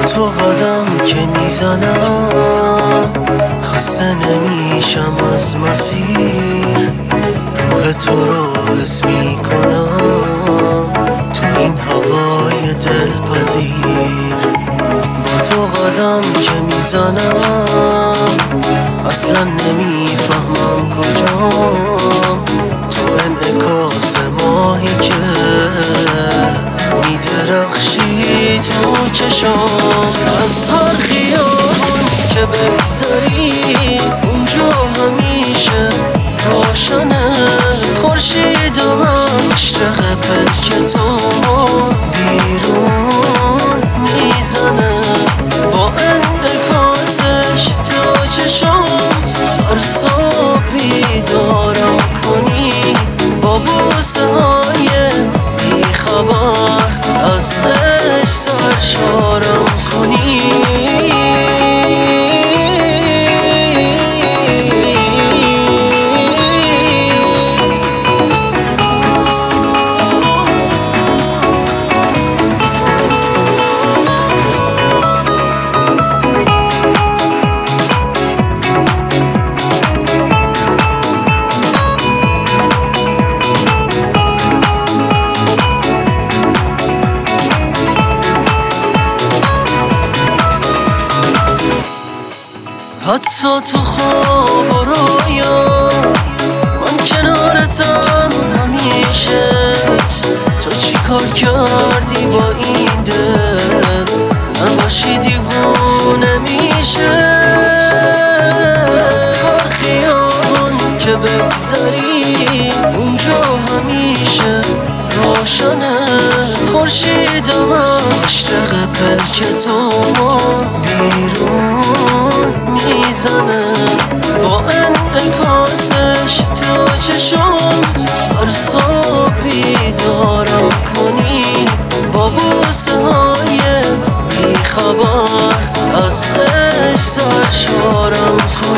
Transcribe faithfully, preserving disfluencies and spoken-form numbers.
تو قدم که میزنم خسته نمیشم از مسیر، روح تو رو حس میکنم تو این هوای دلپذیر. با تو قدم که میزنم اصلا نمیفهمم کجام، تو انعکاس ماهی که میدرخشی تو چشام. از هر خیابون که بگذری اونجا همیشه روشنه، خورشید و از مشرق پلک تو بیرون میزنه، با انعکاسش تو چشام. هر صبح بیدارم کنی با بوسه های بیخبر، از عشق سرشارم کنی. حتی تو خواب و رویا من کنارتم همیشه. تو چی کار کردی با این دل نباشی دیوونه میشه. از هر خیابون که بگذری اونجا همیشه روشنه، خورشید و از مشرق پلک تو بیرون میزنه، با انعکاسش تو چشام. هر صبح بیدارم کنی با بوسه های بیخبر، از عشق سرشارم کنی.